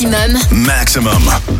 Maximum. Maximum.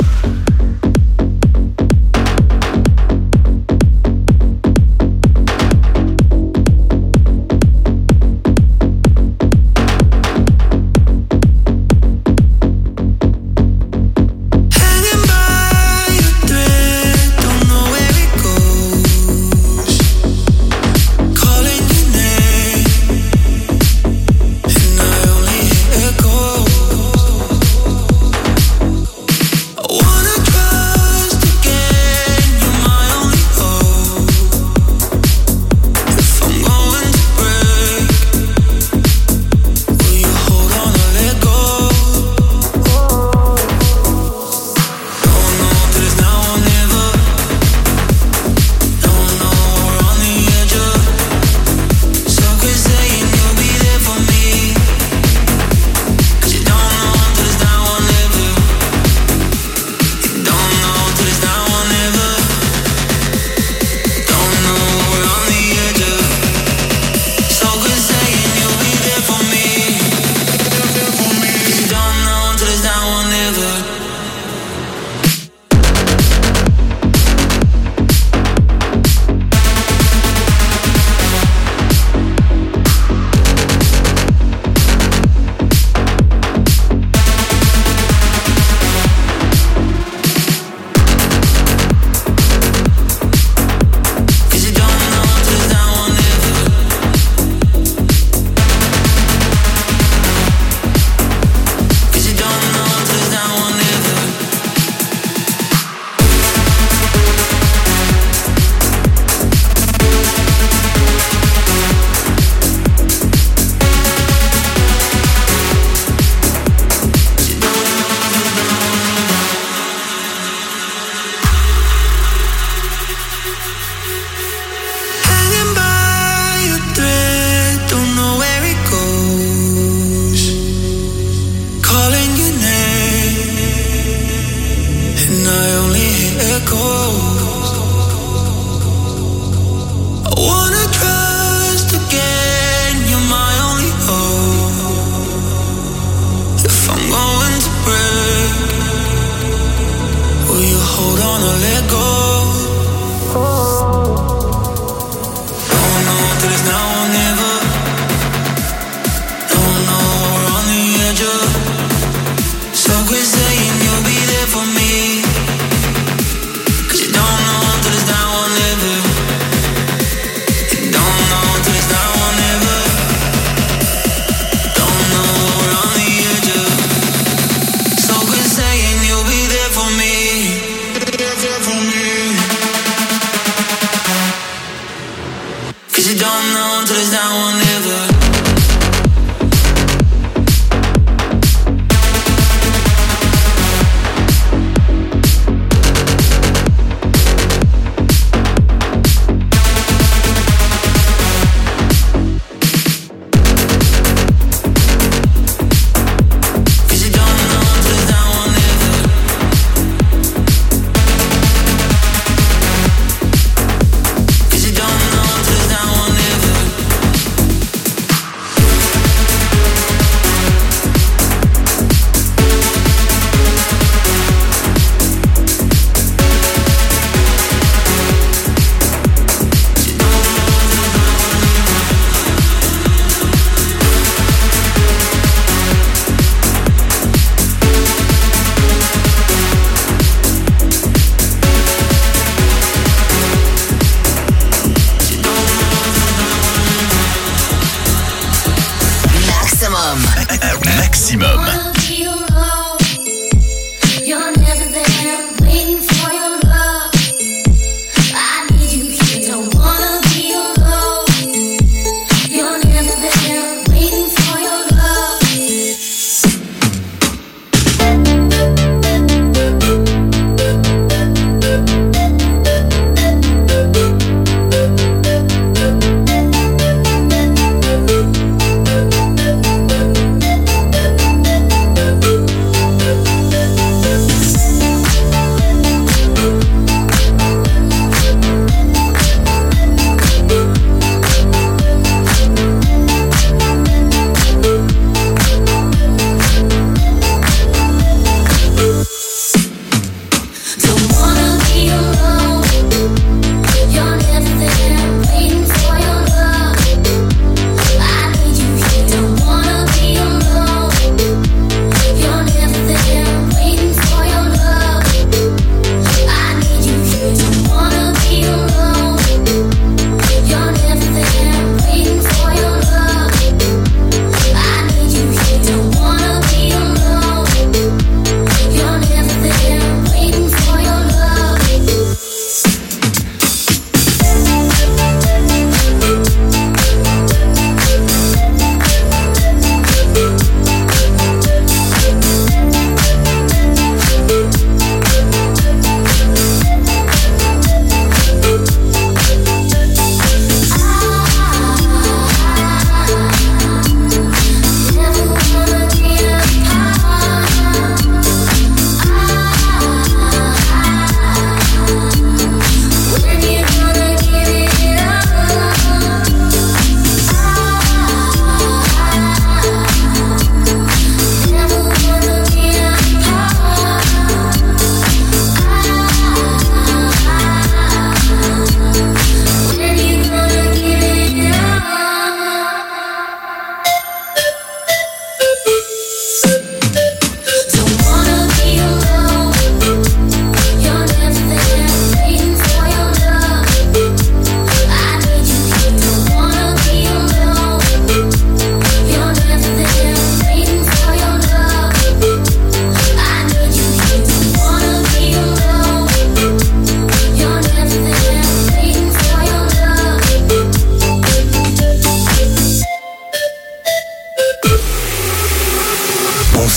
Maximum.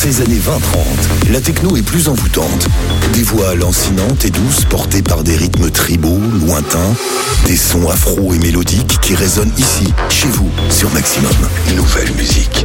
ces années 20-30, la techno est plus envoûtante. Des voix lancinantes et douces portées par des rythmes tribaux, lointains, des sons afro et mélodiques qui résonnent ici, chez vous, sur Maximum. Nouvelle musique.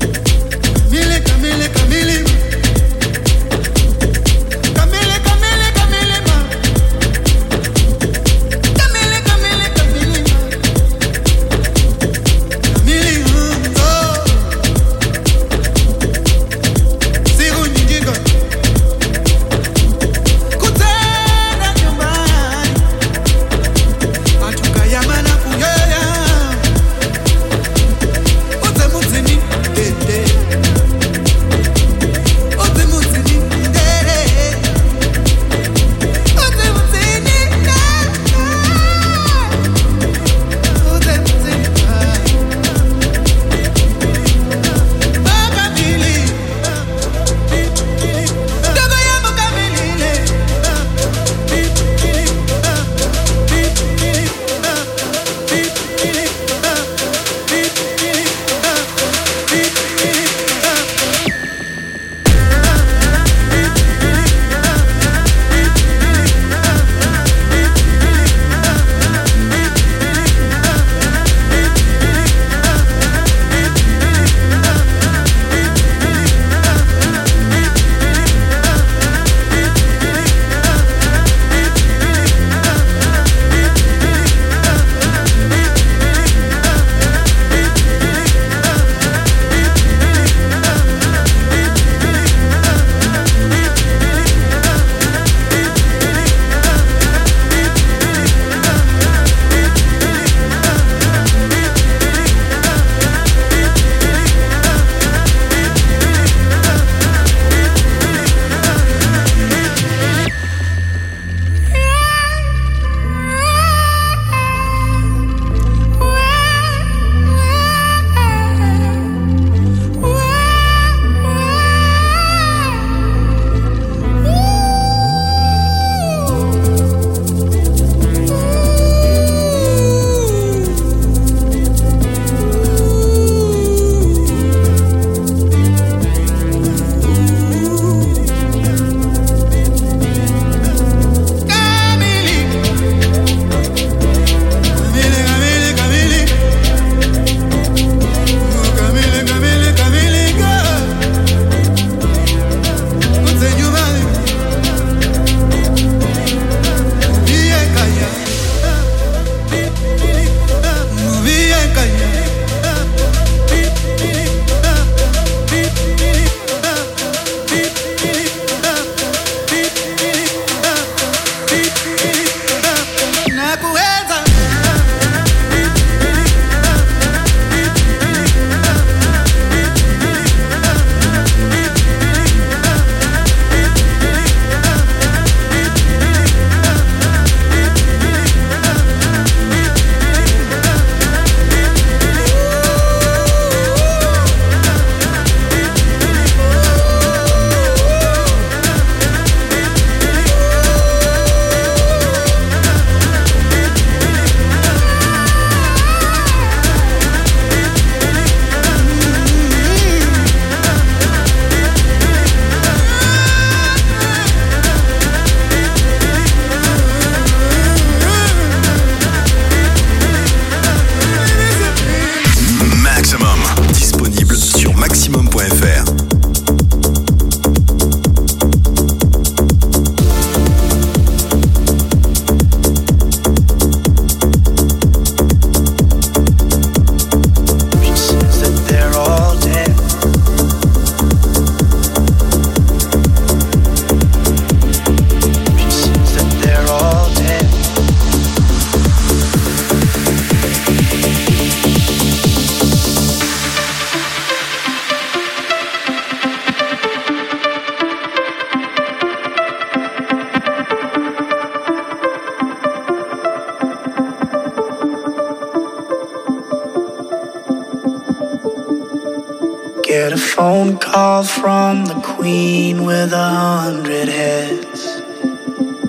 Get a phone call from the queen with 100 heads.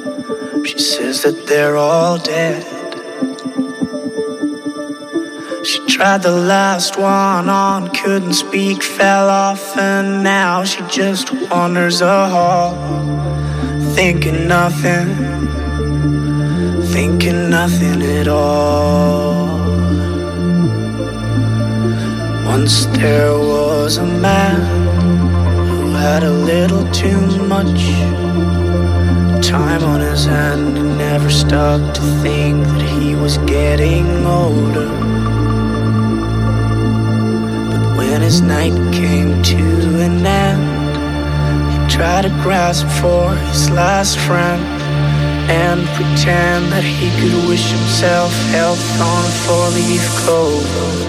She says that they're all dead. Tried the last one on, couldn't speak, fell off, and now she just wanders a hall, thinking nothing at all. Once there was a man who had a little too much time on his hand and never stopped to think that he was getting older. But when his night came to an end, he tried to grasp for his last friend and pretend that he could wish himself health on a four-leaf clover.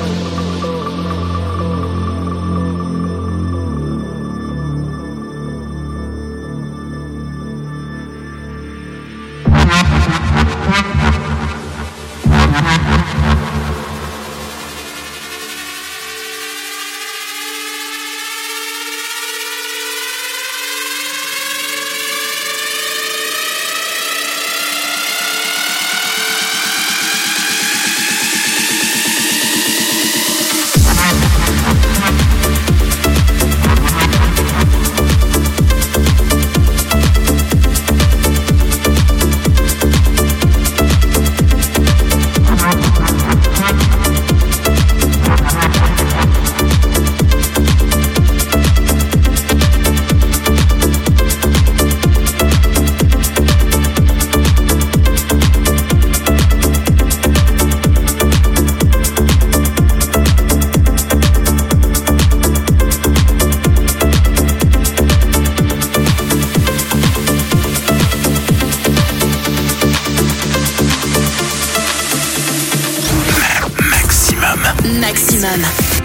Maximum.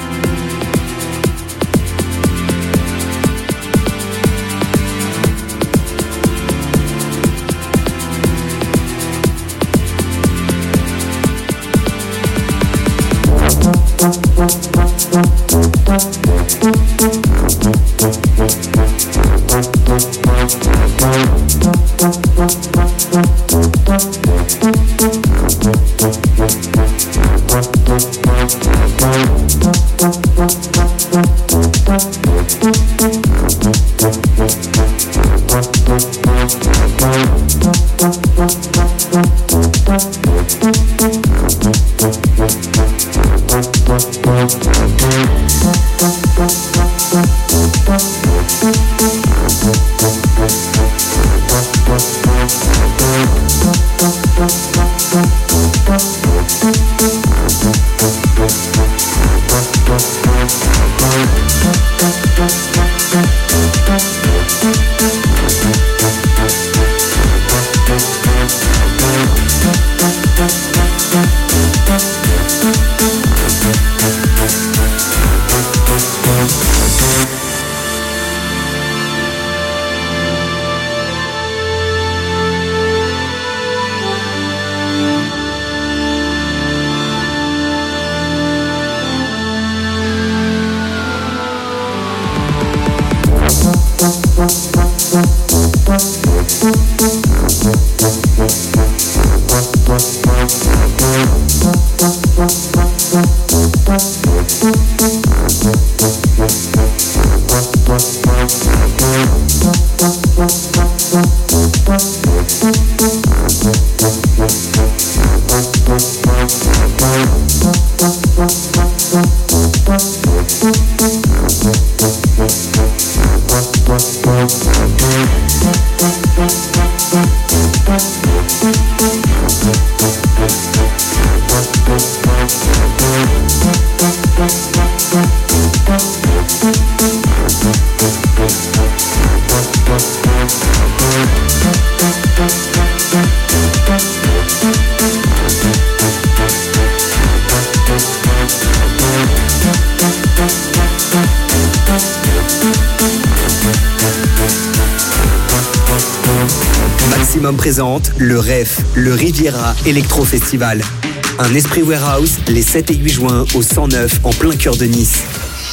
Maximum présente le REF, le Riviera Electro Festival. Un esprit warehouse les 7 et 8 juin au 109 en plein cœur de Nice.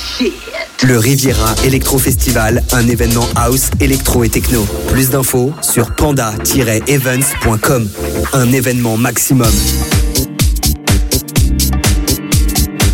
Le Riviera Electro Festival, un événement house, électro et techno. Plus d'infos sur panda-events.com. Un événement maximum.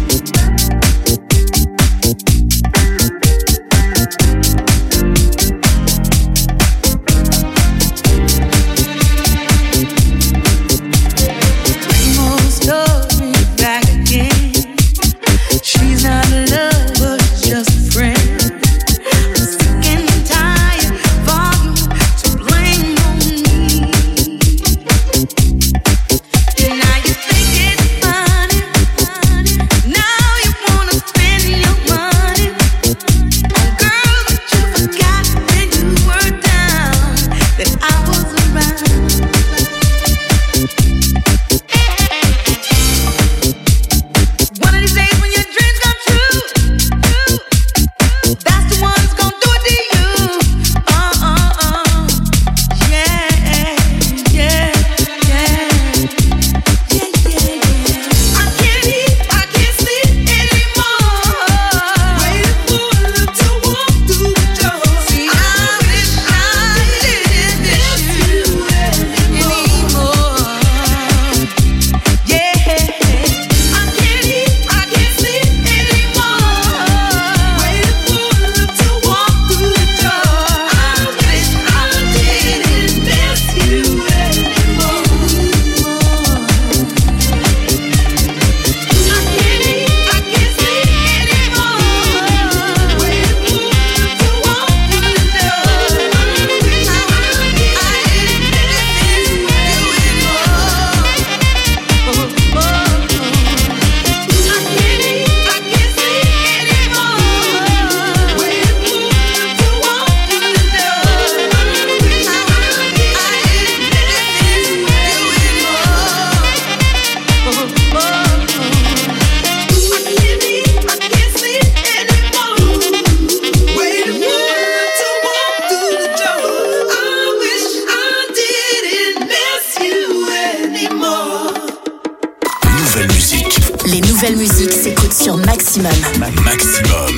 sur Maximum. Maximum.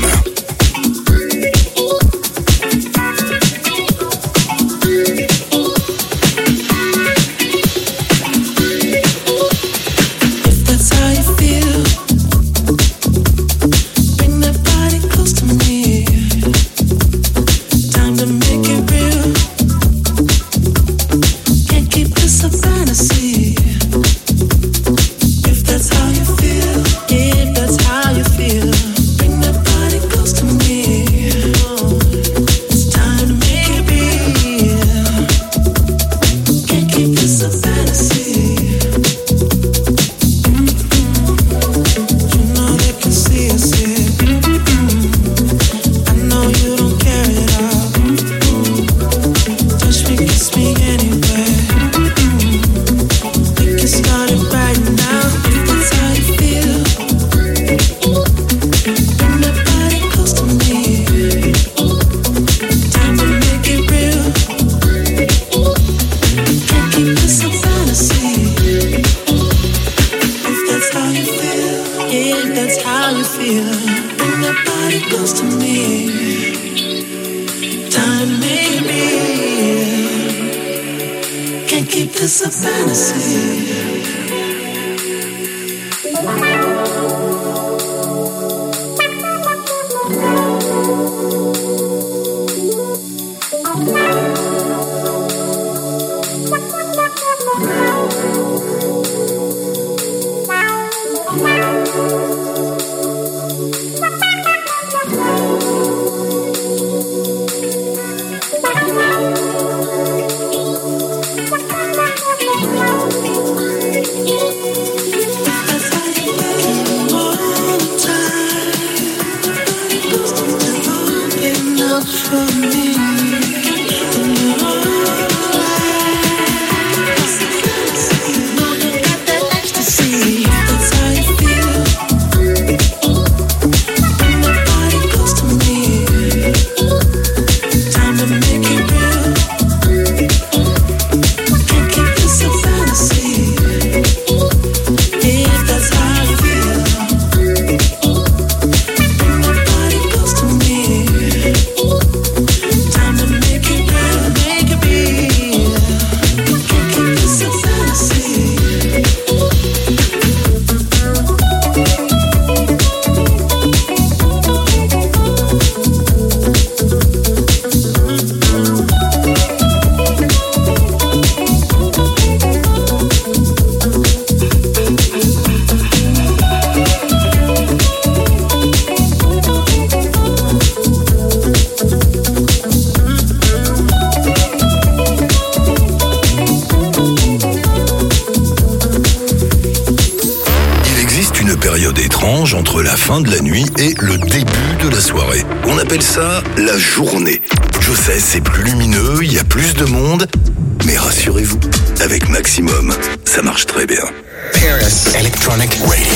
Entre la fin de la nuit et le début de la soirée. On appelle ça la journée. Je sais, c'est plus lumineux, il y a plus de monde, mais rassurez-vous, avec Maximum, ça marche très bien. Paris Electronic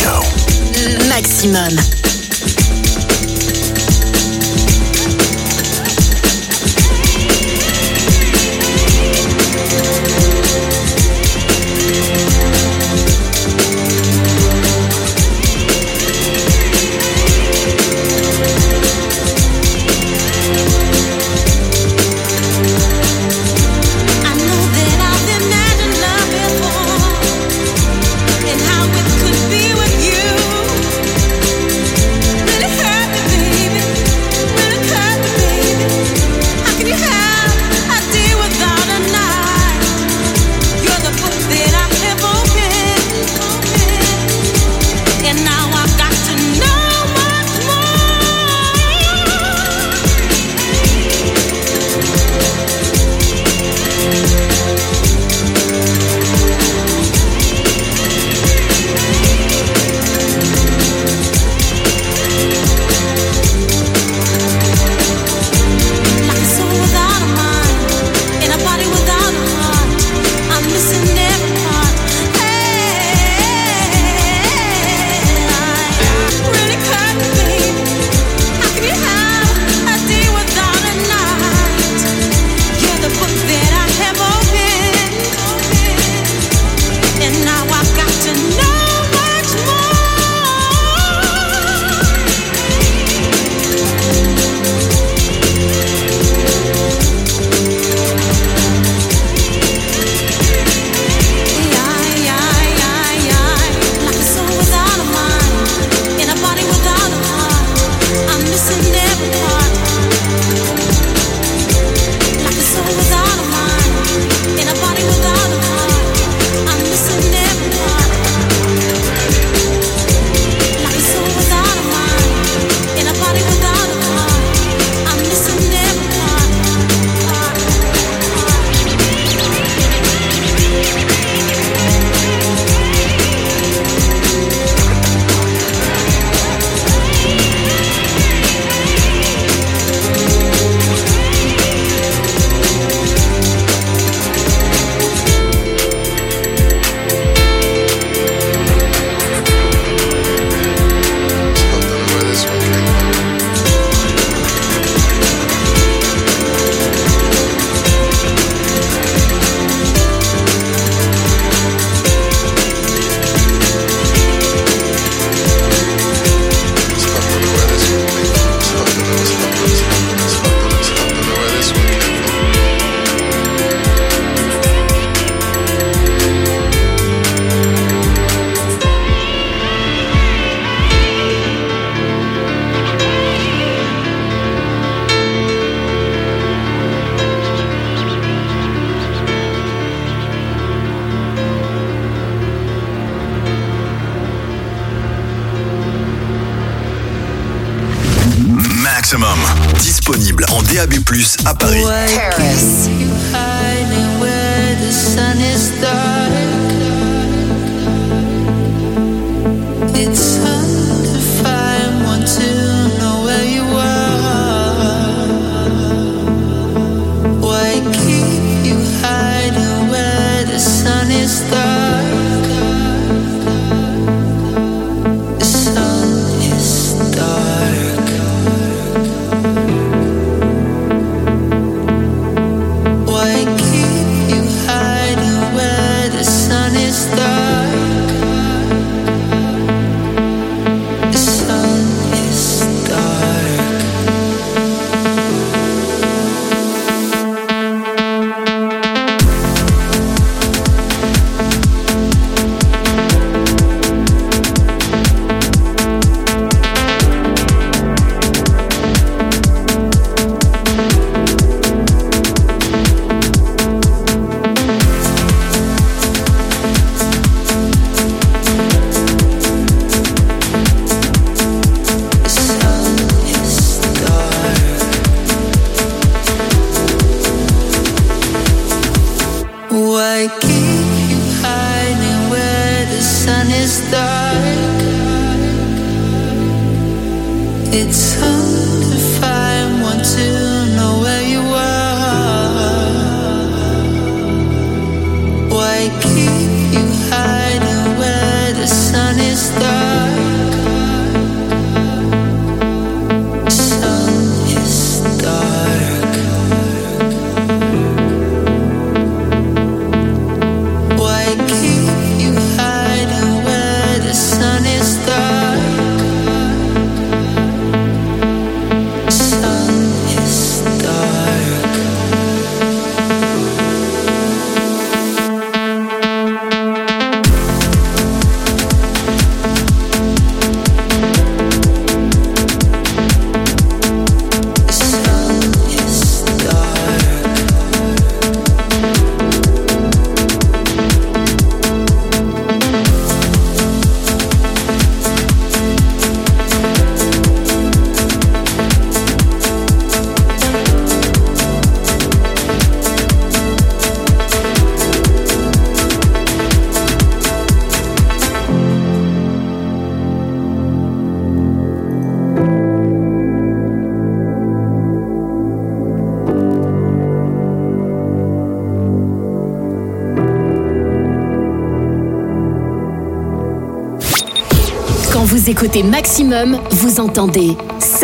Radio. Maximum. And how it could be with you. Maximum, disponible en DAB+, à Paris. Paris. It's hard to find one to know where you are. Why keep you hiding where the sun is dark? The sun is dark. Why keep you hiding where the sun is dark? It's hard to find one to know where you are. Why keep you hiding where the sun is dark? The sun is dark. Why keep you hiding where the sun is dark? Vous écoutez Maximum, vous entendez ça.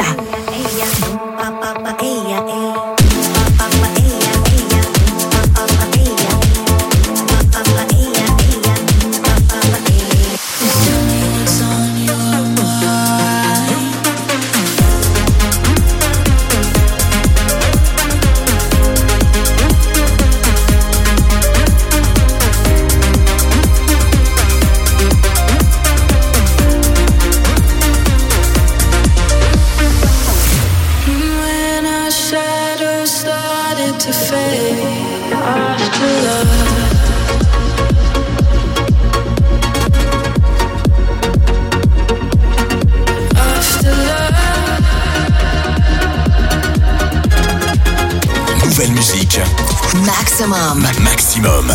Nouvelle musique. Maximum. Maximum.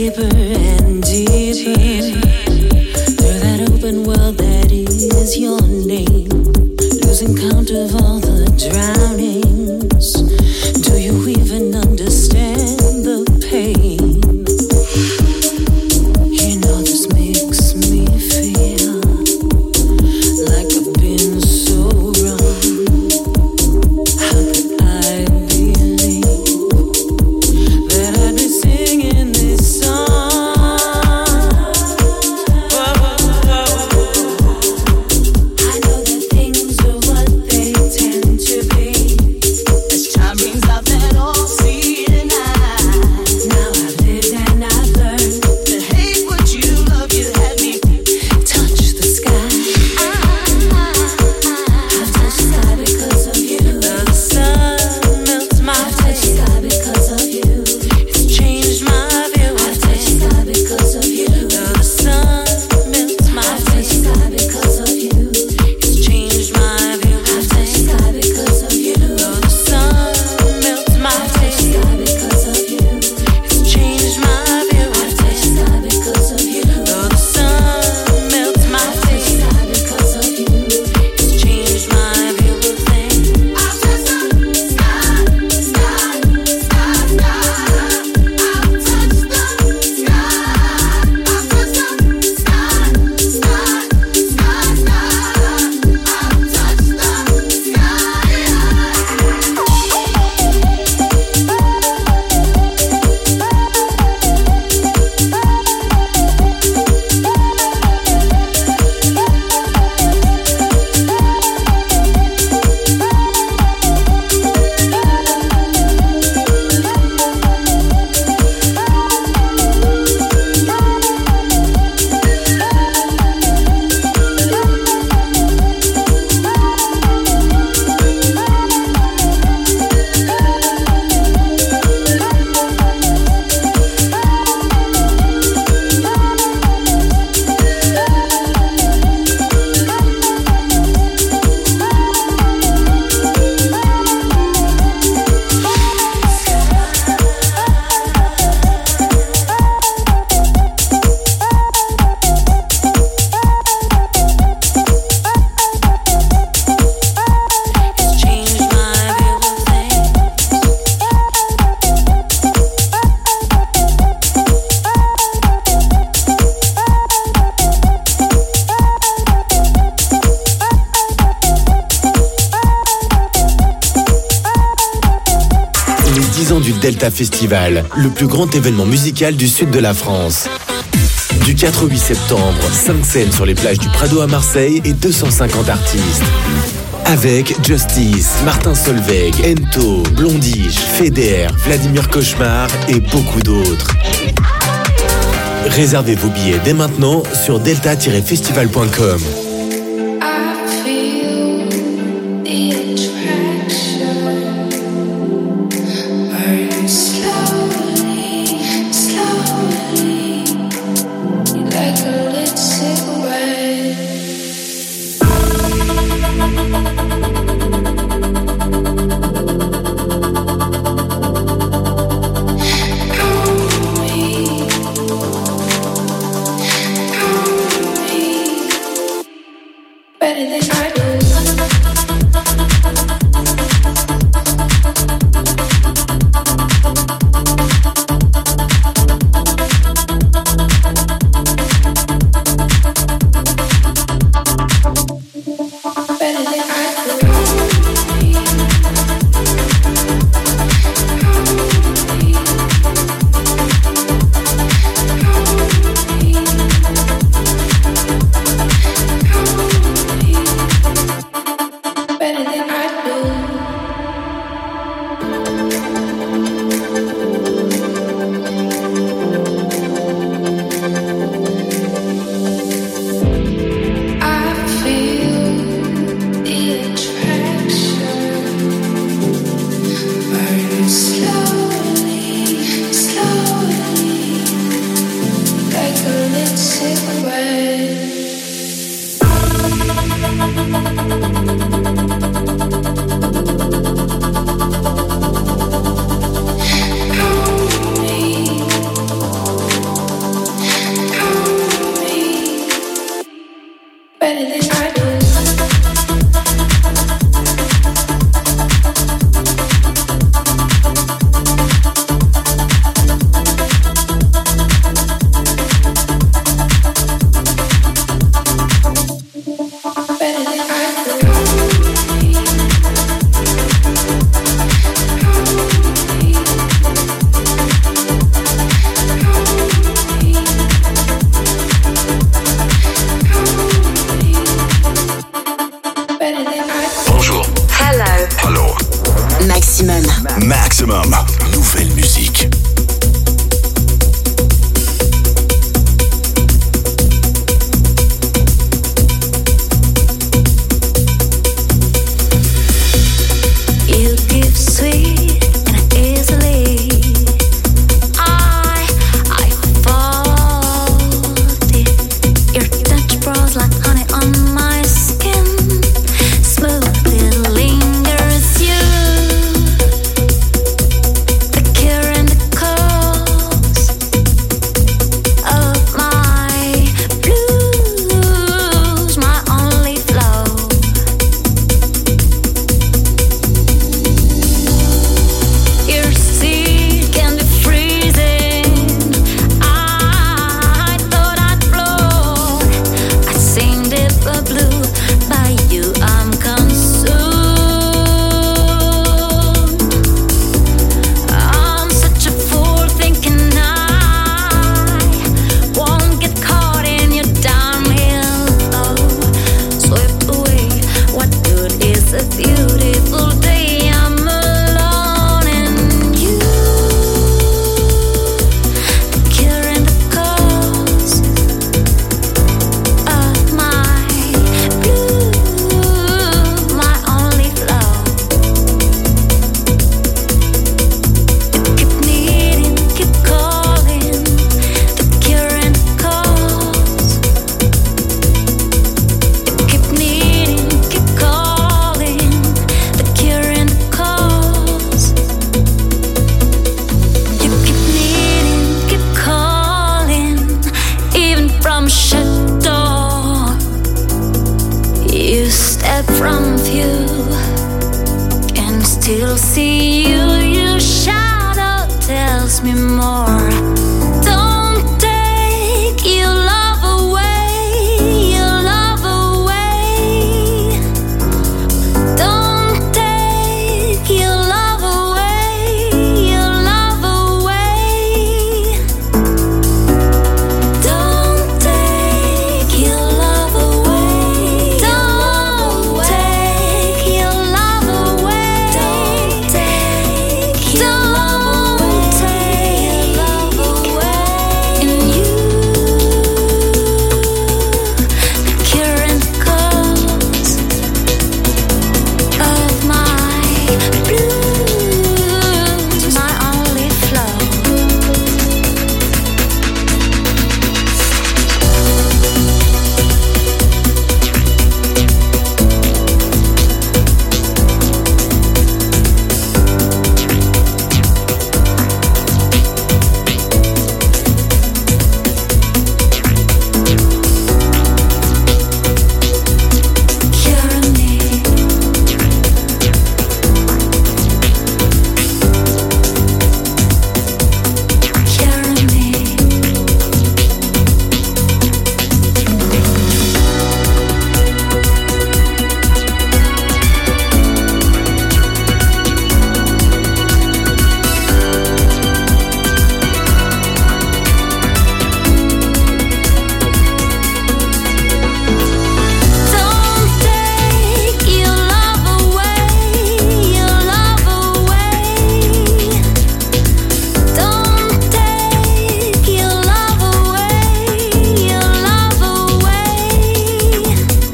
deeper and deeper through that open world that is your name, losing count of all the drownings. Do you even understand the pain? You know this makes me feel like I've been so wrong. How could I believe that I'd be singing this song? I know that things are what they tend to be. As time brings out that old sea and I. Now I've lived and I've learned to hate what you love. You had me touch the sky. I've touched the sky because of you. The sun melts my face. I've touched the sky because of you. It's changed my view. I've touched the sky because of you. The sun melts my face. I've touched the sky because of you. It's changed my view. I've touched the sky because of you. The sun melts my face. I've touched the sky because of you. It's changed my view. I've touched the sky because of you. The sun melts my face. I've touched the sky because of you. It's changed my view of things. I've touched the sky, sky, sky, sky. I've touched the sky. I've touched the sky, sky, sky, sky. I've touched the Les 10 ans du Delta Festival, le plus grand événement musical du sud de la France. Du 4 au 8 septembre, 5 scènes sur les plages du Prado à Marseille et 250 artistes. Avec Justice, Martin Solveig, Ento, Blondish, Feder, Vladimir Cauchemar et beaucoup d'autres. Réservez vos billets dès maintenant sur delta-festival.com. see you, your shadow tells me more. Don't take your love away, your love away. Don't take your love away, your love away. Don't take your love away. Don't take your love away. Don't take your love away. And you, the current cause of my blues, my only flow. Curing me. Curing me. Don't take your love away, your love away. Don't take your love away, your love away.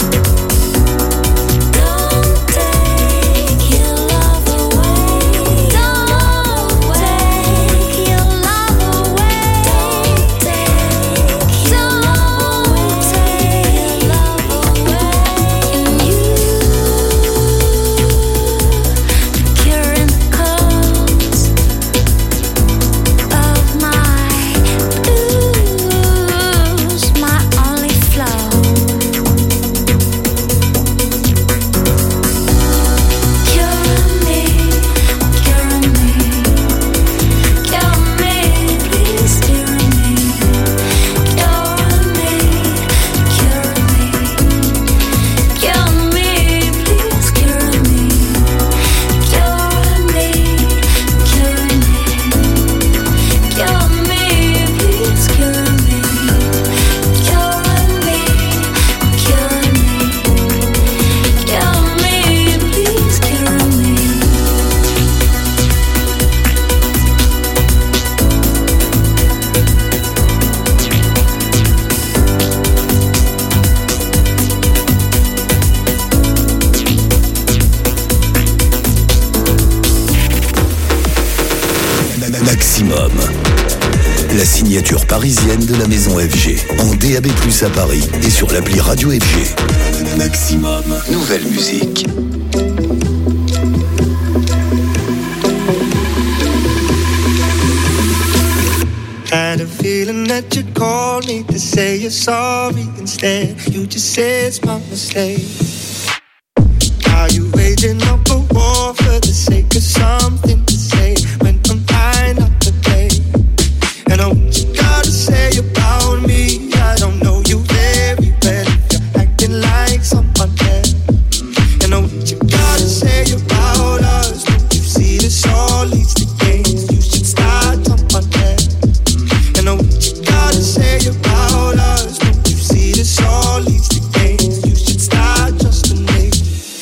Don't take your love away. Don't take your love away. Don't take your love away. And you, the current cause of my blues, my only flow. Curing me, curing me, curing me, please curing me. Curing me, curing me, curing me, please curing me. Curing me, curing me, curing me, please curing me. Curing me, curing me, curing me, please curing me. Maximum, la signature parisienne de la maison FG. En DAB+ à Paris et sur l'appli Radio FG. Maximum, nouvelle musique. Had a feeling that you'd call me to say you're sorry. Instead, you just said it's my mistake. Are you waging up a war for the sake of something to say when I'm trying not to play? And what you gotta say about me? I don't know you very well if you're acting like someone else. And what you gotta say about us? Don't you see this all leads to games? You should start someone else. And what you gotta say about us? Don't you see this all leads to games? You should start just a name.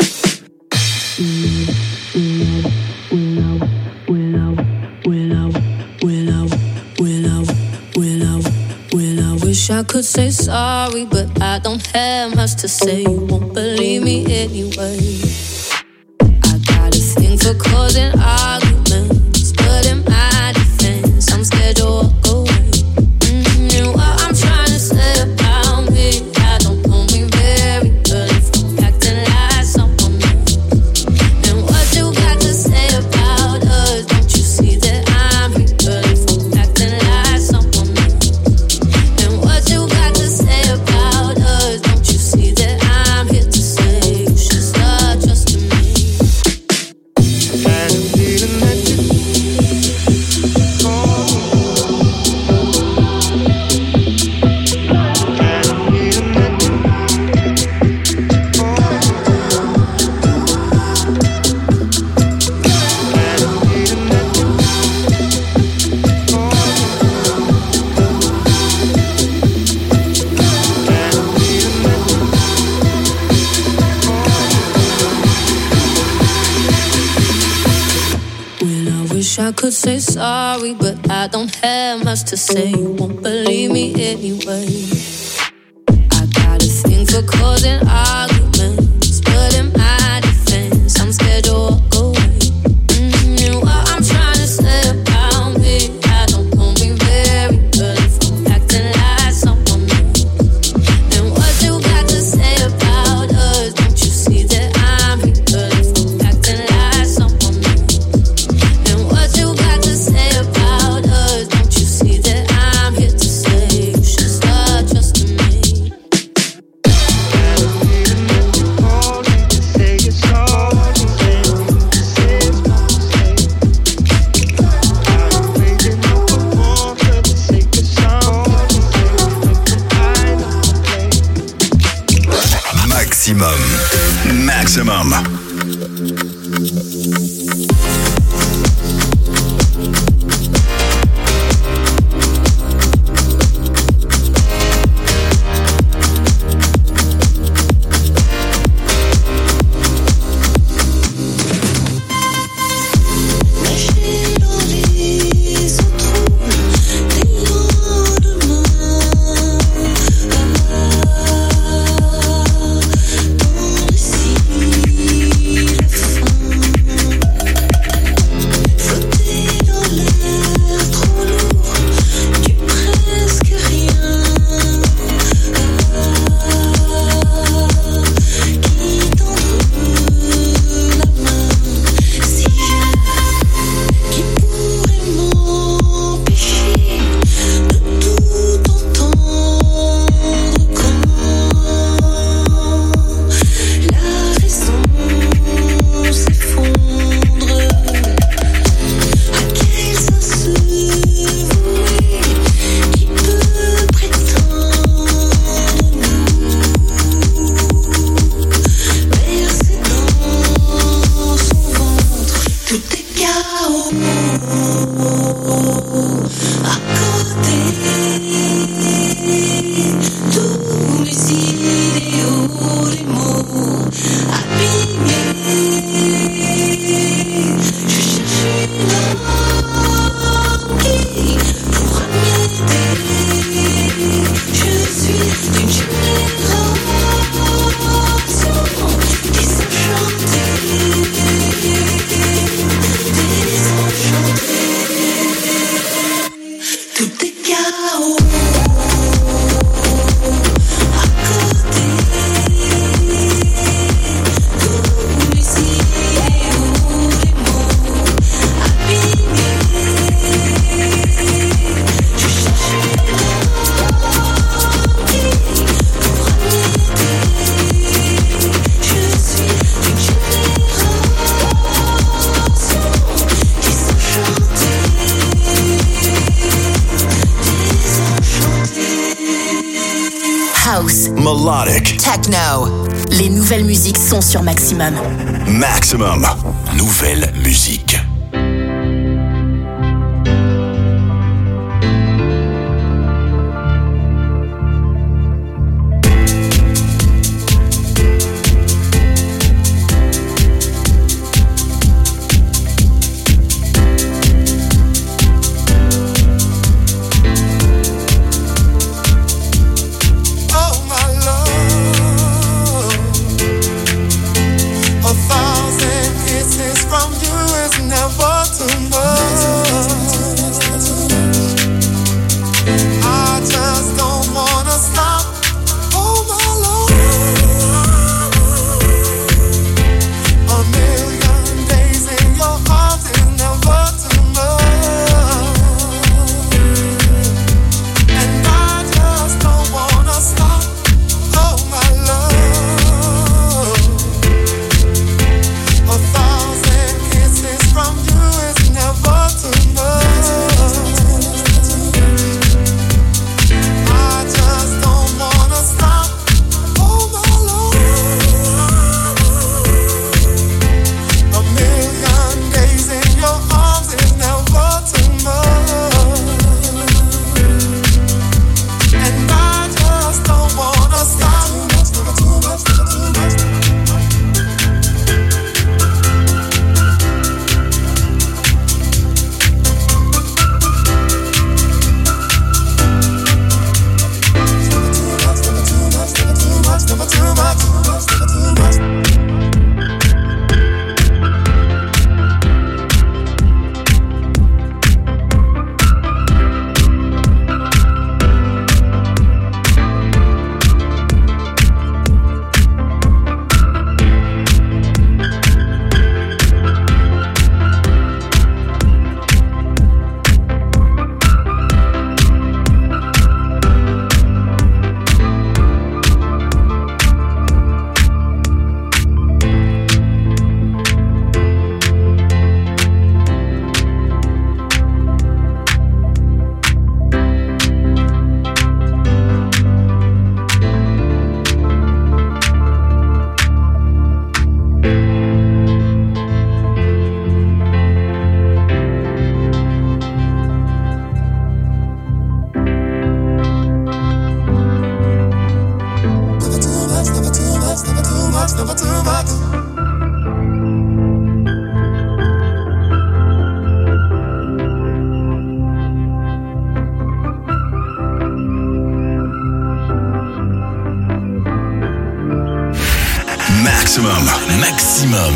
Wish I could say sorry, but I don't have much to say. You won't believe me anyway. I got a thing for causing arguments, but in my defense, I'm scared to walk away. And what I'm trying to say about me, I don't know me very well if I'm acting like someone else. And what you got to say about us? Don't you see that I'm here? But if I'm acting like someone else. And what you got to say about us? Don't you see that I'm here to say you should start trusting me? Had a feeling wish I could say sorry, but I don't have much to say. You won't believe me anyway. I got a thing for causing arguments, but in my defense, I'm scared to walk away. And what I'm trying to say about me, I don't know me very good if I'm acting like someone else. And what you got to say about us, don't you see that I'm here good if I'm acting like someone else? And what you got to say about us, don't you see that I'm here to say you should start trusting me? Maximum. Melodic. Techno. Les nouvelles musiques sont sur Maximum. Maximum. Nouvelle musique. From you is now. Maximum.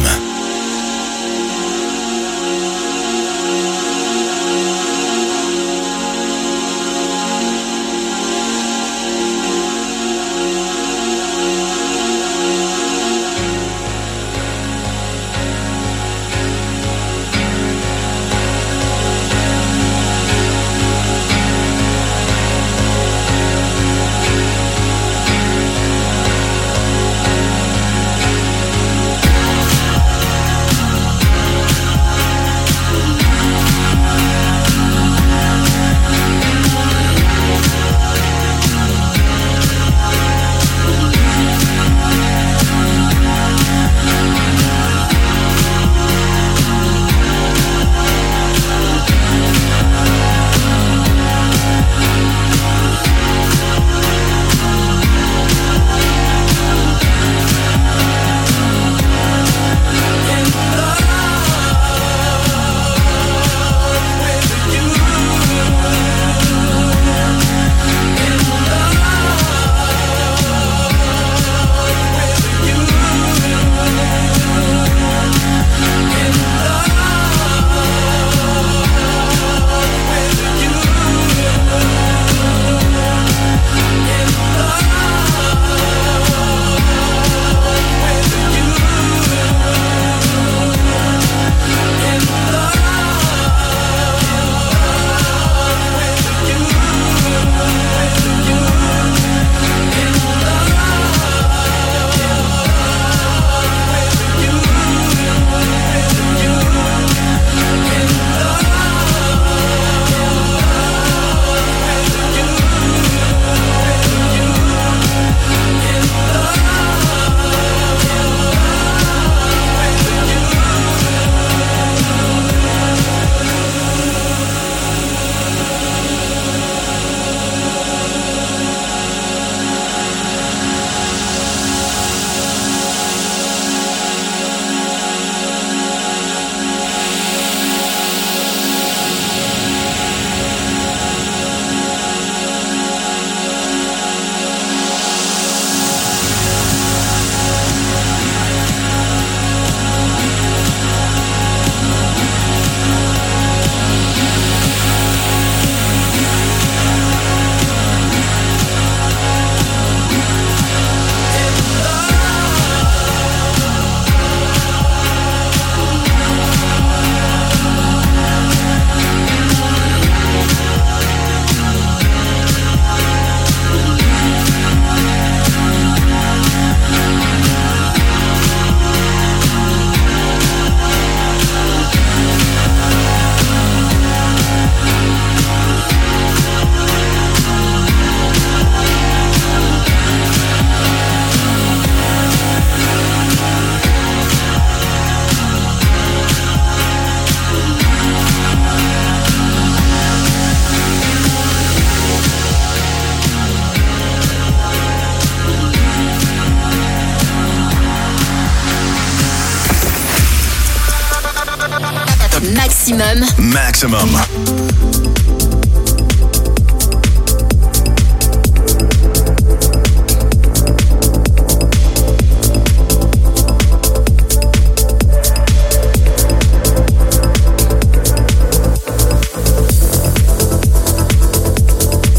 Maximum.